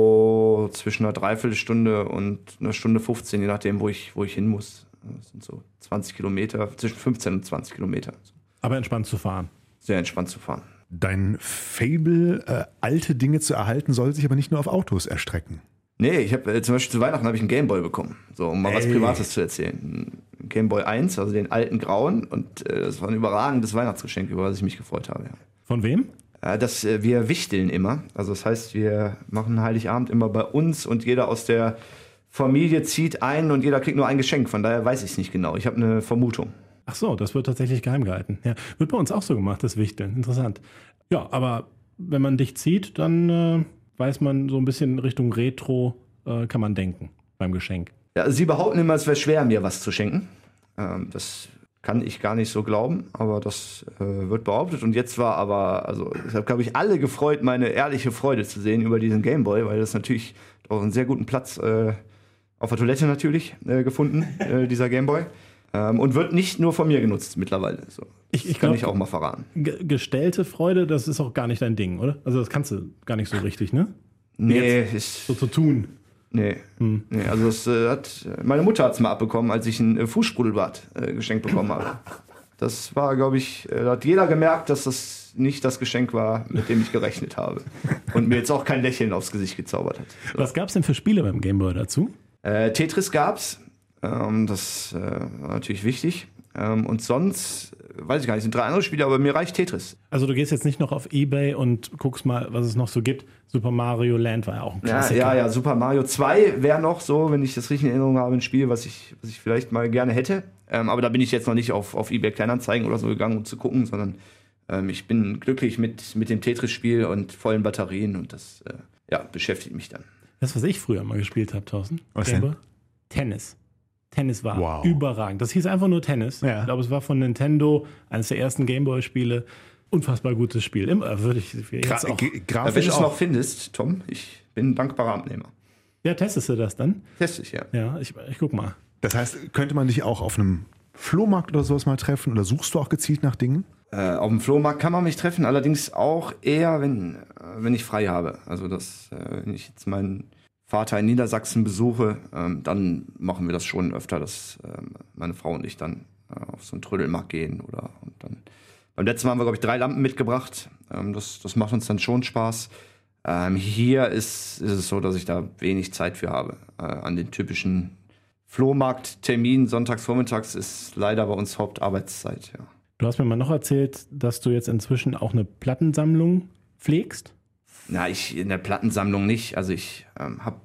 S4: so zwischen einer Dreiviertelstunde und einer Stunde fünfzehn, je nachdem, wo ich, wo ich hin muss. Das sind so zwanzig Kilometer, zwischen fünfzehn und zwanzig Kilometer.
S3: Aber entspannt zu fahren.
S4: Sehr entspannt zu fahren.
S2: Dein Fable, äh, alte Dinge zu erhalten, soll sich aber nicht nur auf Autos erstrecken.
S4: Nee, ich habe äh, zum Beispiel zu Weihnachten habe ich einen Gameboy bekommen, so um mal was
S2: Ey.
S4: Privates zu erzählen. Ein Gameboy eins, also den alten grauen, und äh, das war ein überragendes Weihnachtsgeschenk, über das ich mich gefreut habe. Ja.
S3: Von wem?
S4: Äh, das, äh, wir wichteln immer, also das heißt, wir machen Heiligabend immer bei uns und jeder aus der Familie zieht ein und jeder kriegt nur ein Geschenk, von daher weiß ich es nicht genau. Ich habe eine Vermutung.
S3: Ach so, das wird tatsächlich geheim gehalten. Ja, wird bei uns auch so gemacht, das Wichteln. Interessant. Ja, aber wenn man dich zieht, dann äh, weiß man so ein bisschen Richtung Retro, äh, kann man denken beim Geschenk.
S4: Ja, also sie behaupten immer, es wäre schwer, mir was zu schenken. Ähm, das kann ich gar nicht so glauben, aber das äh, wird behauptet. Und jetzt war aber, also ich habe, glaube ich, alle gefreut, meine ehrliche Freude zu sehen über diesen Gameboy, weil das natürlich auch einen sehr guten Platz äh, auf der Toilette natürlich äh, gefunden, äh, dieser Gameboy. Ähm, und wird nicht nur von mir genutzt mittlerweile. So.
S3: Ich, ich
S4: das kann
S3: glaub,
S4: ich auch mal verraten.
S3: Ge- gestellte Freude, das ist auch gar nicht dein Ding, oder? Also das kannst du gar nicht so richtig, ne?
S4: Nee, ist,
S3: So zu tun.
S4: nee,
S3: Hm.
S4: nee. Also das äh, hat, meine Mutter hat es mal abbekommen, als ich ein äh, Fußsprudelbad äh, geschenkt bekommen habe. Das war, glaube ich, äh, da hat jeder gemerkt, dass das nicht das Geschenk war, mit dem ich gerechnet habe. Und mir jetzt auch kein Lächeln aufs Gesicht gezaubert hat. So.
S3: Was gab es denn für Spiele beim Gameboy dazu?
S4: Äh, Tetris gab's. Ähm, das äh, war natürlich wichtig. Ähm, und sonst, äh, weiß ich gar nicht, sind drei andere Spiele, aber mir reicht Tetris.
S3: Also du gehst jetzt nicht noch auf Ebay und guckst mal, was es noch so gibt. Super Mario Land war ja auch ein
S4: Ja,
S3: Klassiker.
S4: ja, ja, Super Mario zwei wäre noch so, wenn ich das richtig in Erinnerung habe, ein Spiel, was ich, was ich vielleicht mal gerne hätte. Ähm, aber da bin ich jetzt noch nicht auf, auf eBay Kleinanzeigen oder so gegangen, um zu gucken, sondern ähm, ich bin glücklich mit, mit dem Tetris-Spiel und vollen Batterien und das äh, ja, beschäftigt mich dann.
S3: Das, was ich früher mal gespielt habe, Thorsten.
S2: Was
S3: Gameboy?
S2: denn?
S3: Tennis. Tennis war
S2: Wow.
S3: überragend. Das hieß einfach nur Tennis.
S2: Ja.
S3: Ich glaube, es war von Nintendo, eines der ersten Gameboy-Spiele. Unfassbar gutes Spiel. Immer würde ich jetzt
S2: Gra
S3: auch.
S2: g-
S4: Ja, wenn
S2: grafisch
S4: du es
S2: auch.
S4: noch findest, Tom, ich bin ein dankbarer Abnehmer.
S3: Ja, testest du das dann?
S4: Test ich, ja.
S3: Ja, ich, ich guck mal.
S2: Das heißt, könnte man dich auch auf einem Flohmarkt oder sowas mal treffen? Oder suchst du auch gezielt nach Dingen?
S4: Äh, auf dem Flohmarkt kann man mich treffen, allerdings auch eher, wenn, äh, wenn ich frei habe. Also das, äh, wenn ich jetzt meinen Vater in Niedersachsen besuche, ähm, dann machen wir das schon öfter, dass ähm, meine Frau und ich dann äh, auf so einen Trödelmarkt gehen. Oder, und dann, beim letzten Mal haben wir, glaube ich, drei Lampen mitgebracht. Ähm, das, das macht uns dann schon Spaß. Ähm, hier ist, ist es so, dass ich da wenig Zeit für habe. Äh, an den typischen Flohmarkttermin sonntags vormittags ist leider bei uns Hauptarbeitszeit, ja.
S3: Du hast mir mal noch erzählt, dass du jetzt inzwischen auch eine Plattensammlung pflegst.
S4: Na, ich in der Plattensammlung nicht. Also ich ähm, habe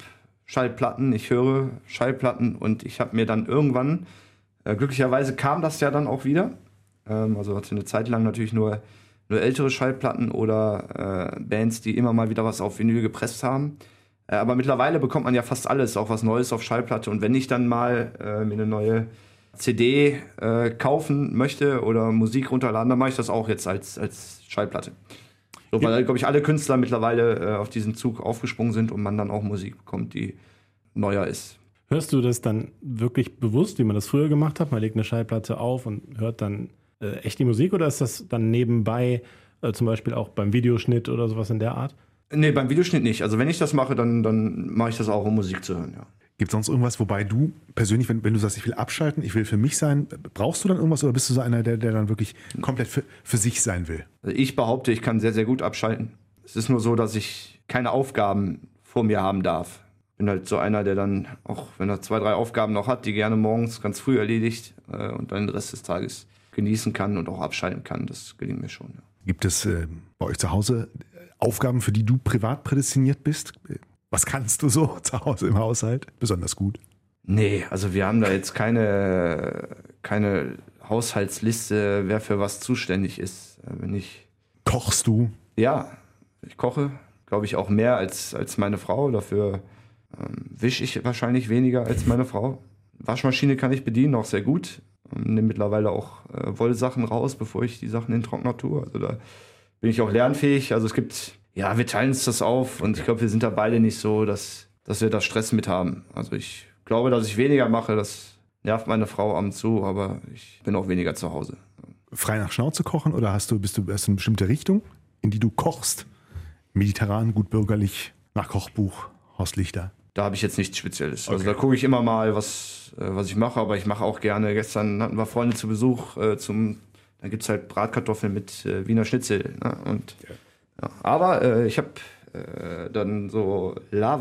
S4: Schallplatten, ich höre Schallplatten und ich habe mir dann irgendwann, äh, glücklicherweise kam das ja dann auch wieder, ähm, also hatte eine Zeit lang natürlich nur, nur ältere Schallplatten oder äh, Bands, die immer mal wieder was auf Vinyl gepresst haben. Äh, aber mittlerweile bekommt man ja fast alles, auch was Neues auf Schallplatte. Und wenn ich dann mal äh, mir eine neue C D äh, kaufen möchte oder Musik runterladen, dann mache ich das auch jetzt als, als Schallplatte. So, weil, glaube ich, alle Künstler mittlerweile äh, auf diesen Zug aufgesprungen sind und man dann auch Musik bekommt, die neuer ist.
S3: Hörst du das dann wirklich bewusst, wie man das früher gemacht hat? Man legt eine Schallplatte auf und hört dann äh, echt die Musik oder ist das dann nebenbei, äh, zum Beispiel auch beim Videoschnitt oder sowas in der Art?
S4: Nee, beim Videoschnitt nicht. Also wenn ich das mache, dann, dann mache ich das auch, um Musik zu hören, ja.
S2: Gibt es sonst irgendwas, wobei du persönlich, wenn, wenn du sagst, ich will abschalten, ich will für mich sein, brauchst du dann irgendwas oder bist du so einer, der, der dann wirklich komplett für, für sich sein will?
S4: Also ich behaupte, ich kann sehr, sehr gut abschalten. Es ist nur so, dass ich keine Aufgaben vor mir haben darf. Ich bin halt so einer, der dann, auch wenn er zwei, drei Aufgaben noch hat, die gerne morgens ganz früh erledigt äh, und dann den Rest des Tages genießen kann und auch abschalten kann. Das gelingt mir schon, ja.
S2: Gibt es äh, bei euch zu Hause Aufgaben, für die du privat prädestiniert bist? Was kannst du so zu Hause im Haushalt besonders gut?
S4: Nee, also wir haben da jetzt keine, keine Haushaltsliste, wer für was zuständig ist. Wenn ich
S2: Kochst du?
S4: Ja, ich koche, glaube ich, auch mehr als, als meine Frau. Dafür ähm, wische ich wahrscheinlich weniger als meine Frau. Waschmaschine kann ich bedienen, auch sehr gut. Ähm, nehme mittlerweile auch äh, Wollsachen raus, bevor ich die Sachen in den Trockner tue. Also da bin ich auch lernfähig. Also es gibt, ja, wir teilen uns das auf und ich glaube, wir sind da beide nicht so, dass, dass wir da Stress mit haben. Also ich glaube, dass ich weniger mache, das nervt meine Frau ab und zu, aber ich bin auch weniger zu Hause.
S2: Frei nach Schnauze kochen oder hast du, bist du hast du eine bestimmte Richtung, in die du kochst? Mediterran, gut bürgerlich, nach Kochbuch, Horst Lichter?
S4: Da habe ich jetzt nichts Spezielles.
S2: Okay.
S4: Also da gucke ich immer mal, was, äh, was ich mache, aber ich mache auch gerne. Gestern hatten wir Freunde zu Besuch, äh, zum, da gibt es halt Bratkartoffeln mit äh, Wiener Schnitzel. Ne? Und, ja. Ja. Aber äh, ich habe äh, dann so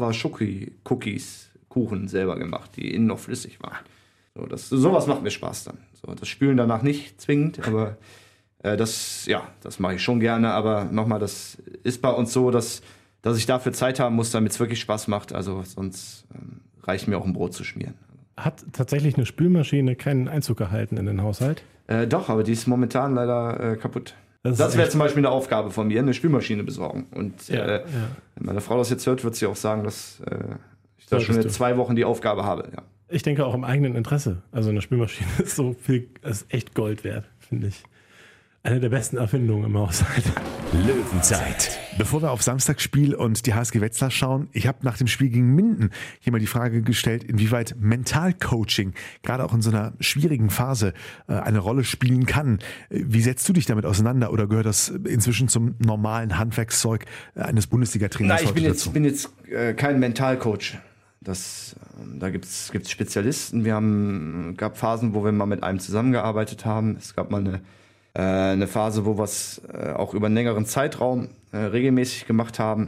S4: Lava-Cookies, Kuchen selber gemacht, die innen noch flüssig waren. So, das, sowas macht mir Spaß dann. So, das Spülen danach nicht zwingend, aber äh, das, ja, das mache ich schon gerne. Aber nochmal, das ist bei uns so, dass, dass ich dafür Zeit haben muss, damit es wirklich Spaß macht. Also sonst ähm, reicht mir auch ein Brot zu schmieren.
S3: Hat tatsächlich eine Spülmaschine keinen Einzug gehalten in den Haushalt?
S4: Äh, doch, aber die ist momentan leider äh, kaputt.
S3: Das,
S4: das wäre zum Beispiel eine Aufgabe von mir, eine Spülmaschine besorgen. Und
S3: ja,
S4: äh,
S3: ja.
S4: wenn meine Frau das jetzt hört, wird sie auch sagen, dass äh, ich da schon in zwei Wochen die Aufgabe habe. Ja.
S3: Ich denke auch im eigenen Interesse. Also eine Spülmaschine ist so viel, ist echt Gold wert, finde ich. Eine der besten Erfindungen im Haushalt.
S1: Löwenzeit.
S2: Bevor wir auf Samstagsspiel und die H S G Wetzlar schauen, ich habe nach dem Spiel gegen Minden hier mal die Frage gestellt, inwieweit Mentalcoaching gerade auch in so einer schwierigen Phase äh, eine Rolle spielen kann. Wie setzt du dich damit auseinander oder gehört das inzwischen zum normalen Handwerkszeug eines Bundesliga-Trainers?
S4: Nein, ich bin jetzt, ich bin jetzt äh, kein Mentalcoach. Das, äh, da gibt es Spezialisten. Wir haben gab Phasen, wo wir mal mit einem zusammengearbeitet haben. Es gab mal eine eine Phase, wo wir es äh, auch über einen längeren Zeitraum äh, regelmäßig gemacht haben.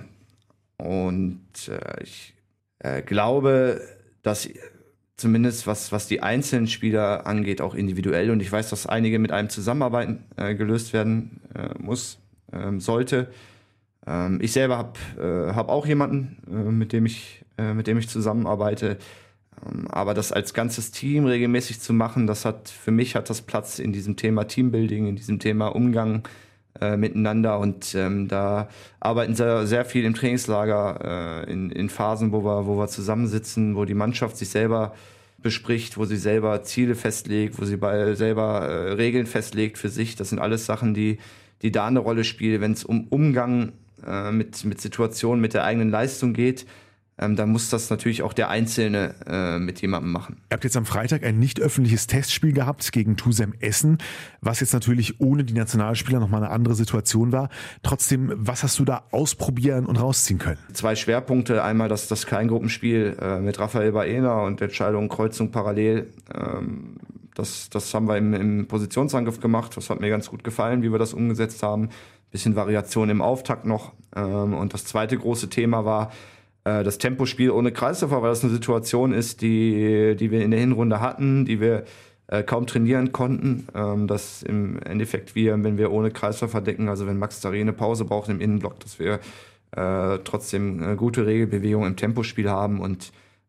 S4: Und äh, ich äh, glaube, dass zumindest was, was die einzelnen Spieler angeht, auch individuell, und ich weiß, dass einige mit einem zusammenarbeiten äh, gelöst werden äh, muss, äh, sollte. Ähm, ich selber habe äh, hab auch jemanden, äh, mit dem ich, äh, mit dem ich zusammenarbeite. Aber das als ganzes Team regelmäßig zu machen, das hat für mich hat das Platz in diesem Thema Teambuilding, in diesem Thema Umgang äh, miteinander. Und ähm, da arbeiten sehr, sehr viel im Trainingslager äh, in, in Phasen, wo wir, wo wir zusammensitzen, wo die Mannschaft sich selber bespricht, wo sie selber Ziele festlegt, wo sie bei selber äh, Regeln festlegt für sich. Das sind alles Sachen, die, die da eine Rolle spielen, wenn es um Umgang äh, mit, mit Situationen, mit der eigenen Leistung geht. Ähm, dann muss das natürlich auch der Einzelne äh, mit jemandem machen.
S2: Ihr habt jetzt am Freitag ein nicht öffentliches Testspiel gehabt gegen Tusem Essen, was jetzt natürlich ohne die Nationalspieler nochmal eine andere Situation war. Trotzdem, was hast du da ausprobieren und rausziehen können?
S4: Zwei Schwerpunkte, einmal das, das Kleingruppenspiel äh, mit Raphael Baena und Entscheidung Kreuzung parallel. Ähm, das, das haben wir im, im Positionsangriff gemacht, das hat mir ganz gut gefallen, wie wir das umgesetzt haben. Bisschen Variation im Auftakt noch. Ähm, und das zweite große Thema war, das Tempospiel ohne Kreisläufer, weil das eine Situation ist, die, die wir in der Hinrunde hatten, die wir äh, kaum trainieren konnten. Ähm, dass im Endeffekt wir, wenn wir ohne Kreisläufer decken, also wenn Max Daré eine Pause braucht im Innenblock, dass wir äh, trotzdem eine gute Regelbewegung im Tempospiel haben. Und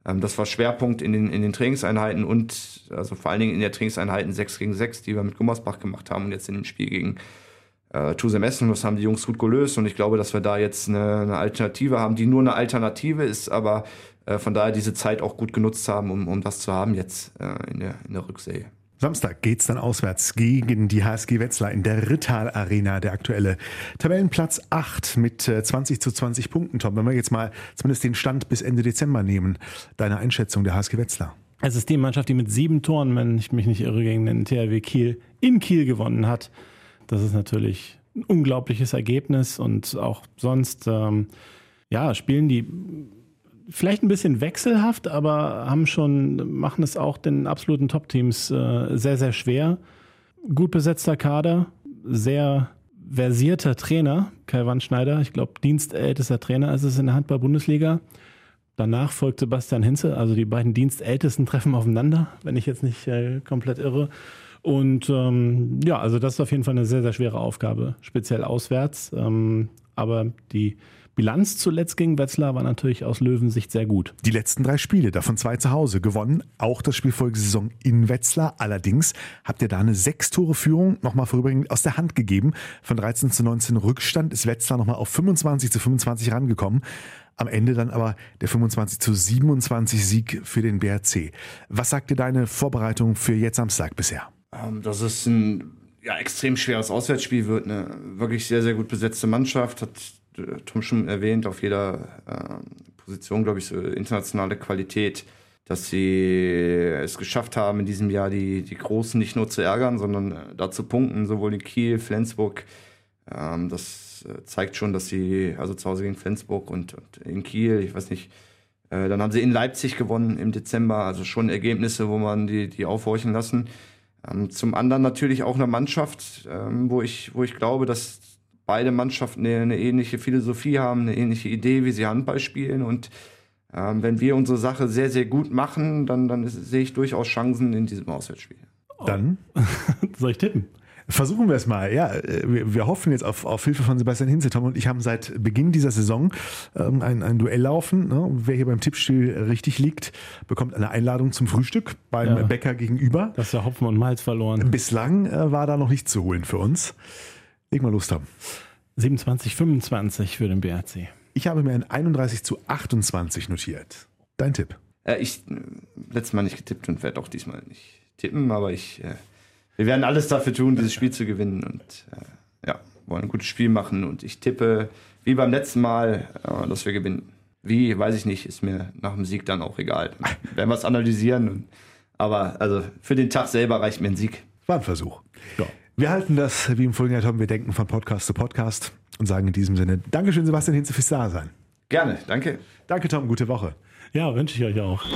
S4: Ähm, das war Schwerpunkt in den, in den Trainingseinheiten und also vor allen Dingen in der Trainingseinheiten sechs gegen sechs, die wir mit Gummersbach gemacht haben und jetzt in dem Spiel gegen äh, Tusem Essen. Das haben die Jungs gut gelöst und ich glaube, dass wir da jetzt eine, eine Alternative haben, die nur eine Alternative ist, aber äh, von daher diese Zeit auch gut genutzt haben, um, um das zu haben jetzt äh, in der, in der Rückserie.
S2: Samstag geht's dann auswärts gegen die H S G Wetzlar in der Rittal Arena, der aktuelle Tabellenplatz acht mit zwanzig zu zwanzig Punkten. Tom, wenn wir jetzt mal zumindest den Stand bis Ende Dezember nehmen, deine Einschätzung der H S G Wetzlar?
S3: Es ist die Mannschaft, die mit sieben Toren, wenn ich mich nicht irre, gegen den T H W Kiel in Kiel gewonnen hat. Das ist natürlich ein unglaubliches Ergebnis und auch sonst ähm, ja, spielen die vielleicht ein bisschen wechselhaft, aber haben schon, machen es auch den absoluten Top-Teams äh, sehr, sehr schwer. Gut besetzter Kader, sehr versierter Trainer, Kai Wandschneider, ich glaube dienstältester Trainer ist es in der Handball-Bundesliga. Danach folgt Sebastian Hinze, also die beiden Dienstältesten treffen aufeinander, wenn ich jetzt nicht äh, komplett irre. Und ähm, ja, also das ist auf jeden Fall eine sehr, sehr schwere Aufgabe, speziell auswärts. Ähm, aber die Bilanz zuletzt gegen Wetzlar war natürlich aus Löwensicht sehr gut.
S2: Die letzten drei Spiele, davon zwei zu Hause, gewonnen. Auch das Spiel Folgesaison in Wetzlar. Allerdings habt ihr da eine Sechs-Tore-Führung nochmal vorübergehend aus der Hand gegeben. Von dreizehn zu neunzehn Rückstand ist Wetzlar nochmal auf fünfundzwanzig zu fünfundzwanzig rangekommen. Am Ende dann aber der fünfundzwanzig zu siebenundzwanzig Sieg für den B R C. Was sagt dir deine Vorbereitung für jetzt Samstag bisher?
S4: Ähm, das ist ein ja, extrem schweres Auswärtsspiel wird. Eine wirklich sehr, sehr gut besetzte Mannschaft. Hat Tom schon erwähnt, auf jeder äh, Position, glaube ich, so internationale Qualität, dass sie es geschafft haben, in diesem Jahr die, die Großen nicht nur zu ärgern, sondern äh, da zu punkten, sowohl in Kiel, Flensburg. Ähm, das äh, zeigt schon, dass sie, also zu Hause gegen Flensburg und, und in Kiel, ich weiß nicht, äh, dann haben sie in Leipzig gewonnen im Dezember, also schon Ergebnisse, wo man die, die aufhorchen lassen. Ähm, zum anderen natürlich auch eine Mannschaft, ähm, wo ich, wo ich glaube, dass beide Mannschaften eine, eine ähnliche Philosophie haben, eine ähnliche Idee, wie sie Handball spielen. Und ähm, wenn wir unsere Sache sehr, sehr gut machen, dann, dann ist, sehe ich durchaus Chancen in diesem Auswärtsspiel.
S2: Dann
S3: soll ich tippen?
S2: Versuchen wir es mal. Ja, wir, wir hoffen jetzt auf, auf Hilfe von Sebastian Hinze. Tom und ich haben seit Beginn dieser Saison ähm, ein, ein Duell laufen. Ne? Wer hier beim Tippspiel richtig liegt, bekommt eine Einladung zum Frühstück beim ja. Bäcker gegenüber.
S3: Das ist ja Hopfen und Malz verloren.
S2: Bislang äh, war da noch nichts zu holen für uns. Leg mal Lust haben.
S3: siebenundzwanzig fünfundzwanzig für den B R C.
S2: Ich habe mir ein einunddreißig zu achtundzwanzig notiert. Dein Tipp?
S4: Äh, ich äh, letztes Mal nicht getippt und werde auch diesmal nicht tippen, aber ich, äh, wir werden alles dafür tun, dieses Spiel zu gewinnen und äh, ja, wollen ein gutes Spiel machen und ich tippe, wie beim letzten Mal, äh, dass wir gewinnen. Wie, weiß ich nicht, ist mir nach dem Sieg dann auch egal. Dann werden wir es analysieren, und, aber also für den Tag selber reicht mir ein Sieg.
S2: War ein Versuch. Ja. Wir halten das, wie im Folgenden haben, wir denken von Podcast zu Podcast und sagen in diesem Sinne, Dankeschön Sebastian Hinze fürs Dasein.
S4: Gerne, danke.
S2: Danke Tom, gute Woche.
S3: Ja, wünsche ich euch auch.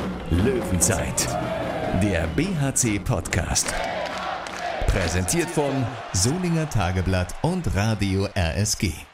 S1: Löwenzeit, der B H C Podcast. Präsentiert von Solinger Tageblatt und Radio R S G.